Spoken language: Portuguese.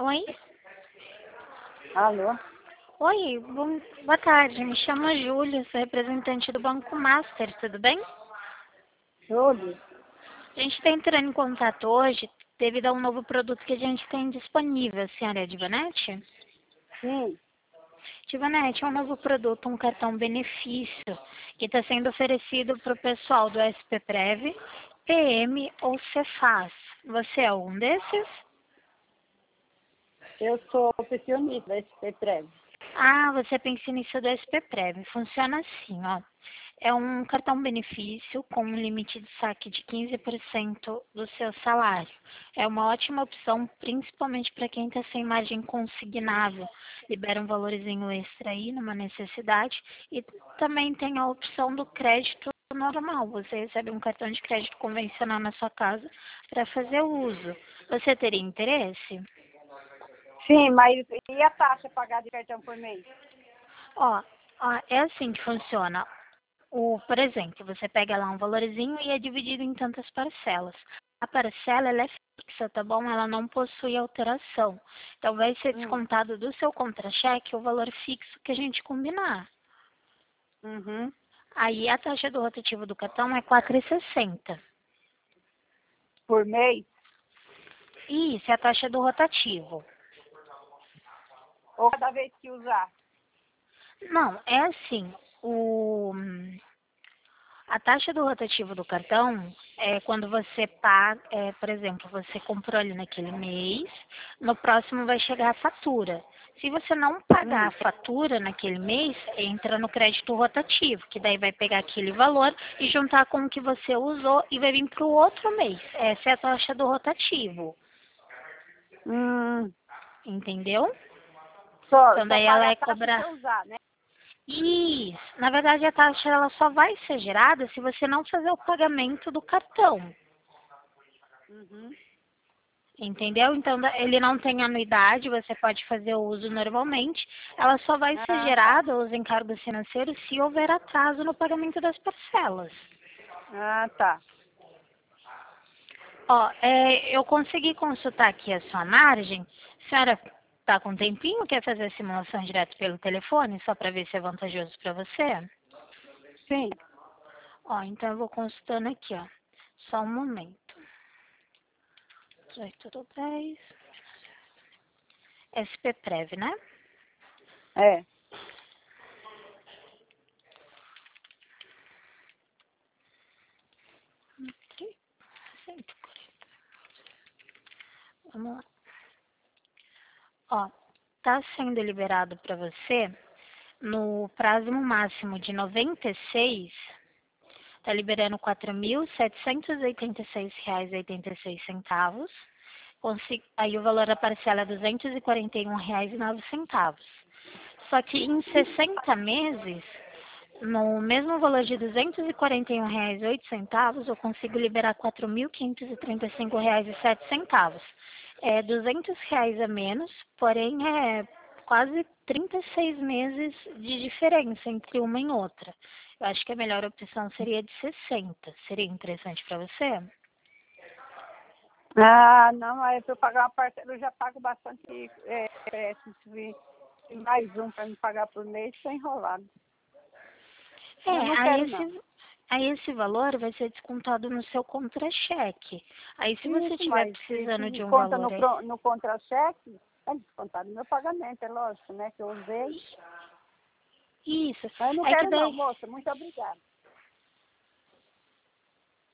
Oi? Alô? Oi, boa tarde. Me chamo Júlia, sou representante do Banco Master, tudo bem? Tudo? A gente está entrando em contato hoje devido a um novo produto que a gente tem disponível. A senhora é Divanete? Sim. Divanete é um novo produto, um cartão benefício, que está sendo oferecido para o pessoal do SPPrev, PM ou Cefaz. Você é um desses? Eu sou pensionista da SPPrev. Ah, você é pensionista do SPPrev. Funciona assim, ó. É um cartão benefício com um limite de saque de 15% do seu salário. É uma ótima opção, principalmente para quem está sem margem consignável. Libera um valorzinho extra aí numa necessidade. E também tem a opção do crédito normal. Você recebe um cartão de crédito convencional na sua casa para fazer o uso. Você teria interesse? Sim, mas e a taxa pagada de cartão por mês? Ó, é assim que funciona. Por exemplo, você pega lá um valorzinho e é dividido em tantas parcelas. A parcela ela é fixa, tá bom? Ela não possui alteração. Então vai ser descontado do seu contra-cheque o valor fixo que a gente combinar. Uhum. Aí a taxa do rotativo do cartão é 4,60. Por mês? Isso é a taxa do rotativo. Ou cada vez que usar? Não, é assim. A taxa do rotativo do cartão é quando você paga, por exemplo, você comprou ali naquele mês, no próximo vai chegar a fatura. Se você não pagar a fatura naquele mês, entra no crédito rotativo, que daí vai pegar aquele valor e juntar com o que você usou e vai vir para o outro mês. Essa é a taxa do rotativo, entendeu? Então Só daí ela paga a é taxa se cobrar. eu usar, né? Isso. Na verdade, a taxa ela só vai ser gerada se você não fazer o pagamento do cartão. Uhum. Entendeu? Então, ele não tem anuidade, você pode fazer o uso normalmente. Ela só vai ser Ah, tá. gerada, os encargos financeiros, se houver atraso no pagamento das parcelas. Ah, tá. Ó, eu consegui consultar aqui a sua margem. A senhora está com um tempinho? Quer fazer a simulação direto pelo telefone, só para ver se é vantajoso para você? Sim. Ó, então eu vou consultando aqui, ó. Só um momento. 18 do 10. SPPrev, né? É. Ok. 140. Vamos lá. Ó, tá sendo liberado para você no prazo máximo de 96, tá liberando R$ 4.786,86. Aí o valor da parcela é R$ 241,09. Só que em 60 meses, no mesmo valor de R$ 241,08, eu consigo liberar R$ 4.535,07. É R$ 200 a menos, porém é quase 36 meses de diferença entre uma e outra. Eu acho que a melhor opção seria de 60. Seria interessante para você? Ah, não, aí para eu pagar uma parcela, eu já pago bastante se mais um para me pagar por mês, está enrolado. É, Eu não quero, não. aí esse valor vai ser descontado no seu contra-cheque. Aí se você Isso, estiver mas se precisando de um desconta valor no, aí, no contra-cheque, é descontado no meu pagamento, é lógico, né? Que eu usei. isso, Mas eu não é que quero não, daí moça. Muito obrigada.